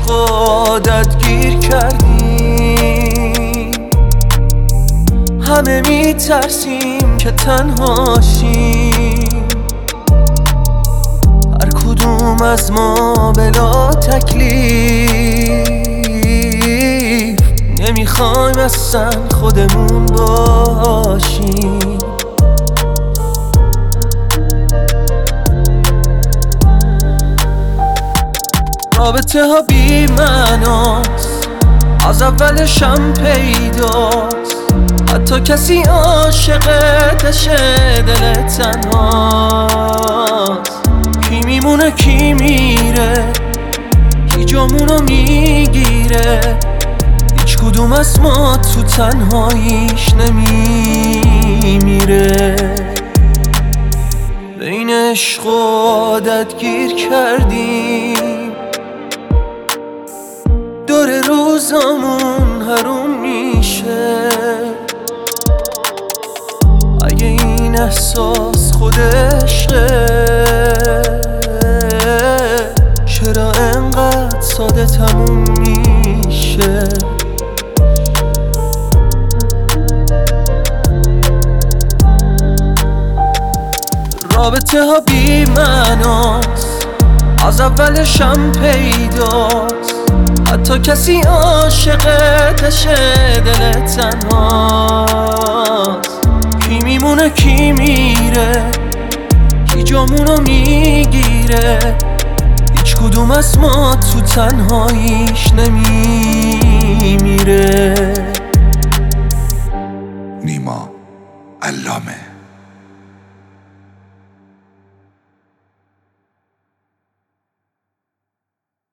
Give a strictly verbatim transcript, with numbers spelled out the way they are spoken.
عشق عادت گیر کردیم، همه میترسیم که تنها شیم، هر کدوم از ما بلا تکلیف، نمیخوایم اصلا خودمون باشیم. رابطه ها بی معناست، از اولشم پیداست، حتی کسی عاشقتشه دل تنهاست. کی میمونه کی میره، کی جامونو میگیره، هیچ کدوم از ما تو تنهاییش نمیمیره. بین عشق و عادت گیر کردیم، دور روزامون حروم میشه. اگه این احساس خود عشقه، چرا انقدر ساده تموم میشه؟ رابطه ها بی معناست، از اولشم پیداست، حتی کسی عاشقتشه دل تنهاست. کی میمونه کی میره، کی جامونو میگیره، هیچ کدوم از ما تو تنهاییش نمیمیره. نیما علامه.